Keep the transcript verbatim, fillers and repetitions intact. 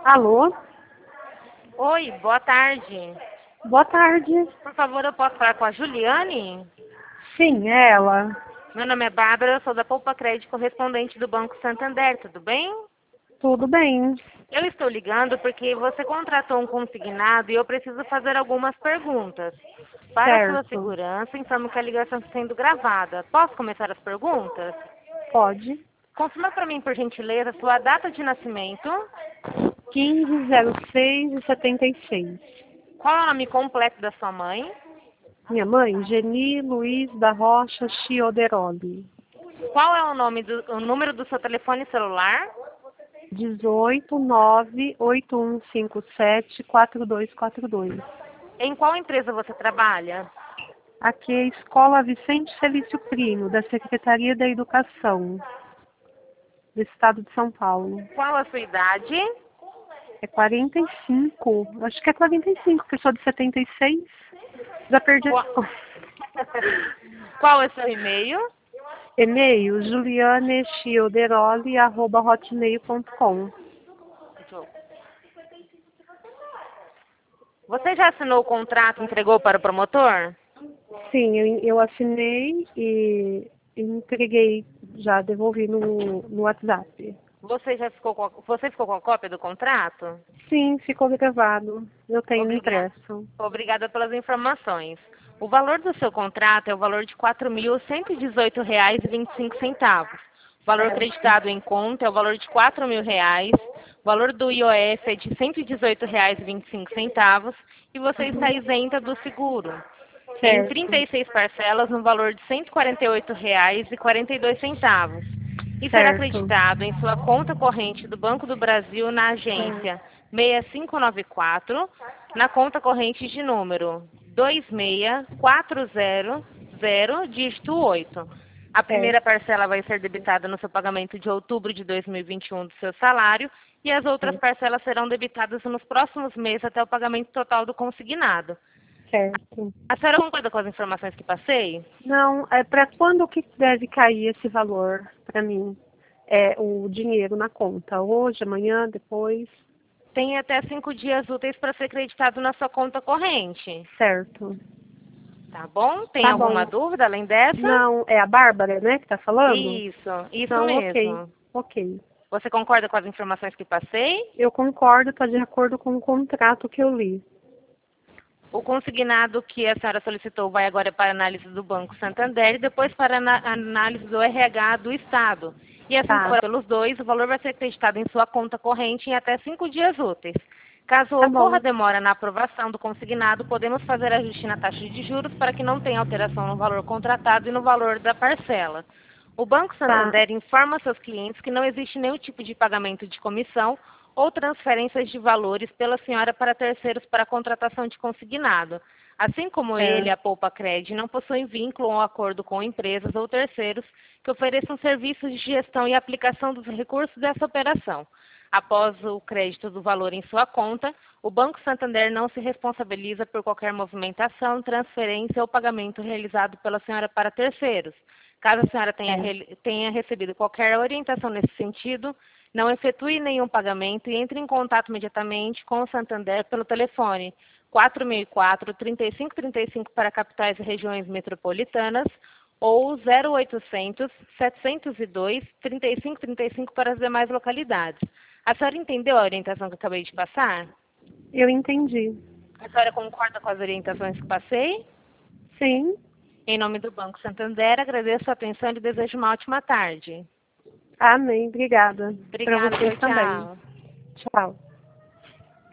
Alô? Oi, boa tarde. Boa tarde. Por favor, eu posso falar com a Juliane? Sim, é ela. Meu nome é Bárbara, eu sou da Poupa Crédito, correspondente do Banco Santander, tudo bem? Tudo bem. Eu estou ligando porque você contratou um consignado e eu preciso fazer algumas perguntas. Para sua Certo. segurança, informo que a ligação está sendo gravada. Posso começar as perguntas? Pode. Confirma para mim, por gentileza, sua data de nascimento. quinze zero seis e setenta e seis. Qual é o nome completo da sua mãe? Minha mãe, Geni Luiz da Rocha Chioderoli. Qual é o nome do, o número do seu telefone celular? dezoito nove oito um cinco sete quatro dois quatro dois. Em qual empresa você trabalha? Aqui é a Escola Vicente Felício Primo, da Secretaria da Educação, do Estado de São Paulo. Qual a sua idade? É quarenta e cinco. Acho que é quarenta e cinco, porque eu sou de setenta e seis. Já perdi as Qual, contas. Qual é o seu e-mail? E-mail, julianechioderoli, arroba hotmail ponto com. Você já assinou o contrato e entregou para o promotor? Sim, eu, eu assinei e entreguei, já devolvi no, no WhatsApp. Você já ficou com a, você ficou com a cópia do contrato? Sim, ficou gravado. Eu tenho Obrigada. impresso. Obrigada pelas informações. O valor do seu contrato é o valor de quatro mil cento e dezoito reais e vinte e cinco centavos. O valor Certo. creditado em conta é o valor de quatro mil reais. O valor do I O F é de cento e dezoito reais e vinte e cinco centavos e você está isenta do seguro. Em trinta Certo. e seis parcelas no valor de cento e quarenta e oito reais e quarenta e dois centavos. E será Certo. acreditado em sua conta corrente do Banco do Brasil na agência seis cinco nove quatro, na conta corrente de número dois seis quatro zero zero, dígito oito. A primeira Certo. parcela vai ser debitada no seu pagamento de outubro de dois mil e vinte e um do seu salário e as outras Certo. parcelas serão debitadas nos próximos meses até o pagamento total do consignado. Certo. A senhora concorda com as informações que passei? Não, é para quando que deve cair esse valor para mim? É o dinheiro na conta? Hoje, amanhã, depois? Tem até cinco dias úteis para ser creditado na sua conta corrente. Certo. Tá bom? Tem Tá alguma bom. dúvida além dessa? Não, é a Bárbara, né, que tá falando? Isso, isso Não, ok. mesmo. Ok. Você concorda com as informações que passei? Eu concordo, tá de acordo com o contrato que eu li. O consignado que a senhora solicitou vai agora para análise do Banco Santander e depois para a análise do R H do Estado. E assim que Tá. for pelos dois, o valor vai ser acreditado em sua conta corrente em até cinco dias úteis. Caso Tá ocorra bom. demora na aprovação do consignado, podemos fazer ajuste na taxa de juros para que não tenha alteração no valor contratado e no valor da parcela. O Banco Tá. Santander informa seus clientes que não existe nenhum tipo de pagamento de comissão ou transferências de valores pela senhora para terceiros para a contratação de consignado. Assim como ele, É. a Poupa Cred, não possuem vínculo ou acordo com empresas ou terceiros que ofereçam serviços de gestão e aplicação dos recursos dessa operação. Após o crédito do valor em sua conta, o Banco Santander não se responsabiliza por qualquer movimentação, transferência ou pagamento realizado pela senhora para terceiros. Caso a senhora tenha, É. tenha recebido qualquer orientação nesse sentido, não efetue nenhum pagamento e entre em contato imediatamente com o Santander pelo telefone quatro mil e quatro, trinta e cinco trinta e cinco para capitais e regiões metropolitanas ou zero oitocentos, setecentos e dois, trinta e cinco trinta e cinco para as demais localidades. A senhora entendeu a orientação que eu acabei de passar? Eu entendi. A senhora concorda com as orientações que passei? Sim. Em nome do Banco Santander, agradeço a atenção e desejo uma ótima tarde. Amém. Obrigada. Para Obrigada, vocês tchau, também. tchau. Tchau.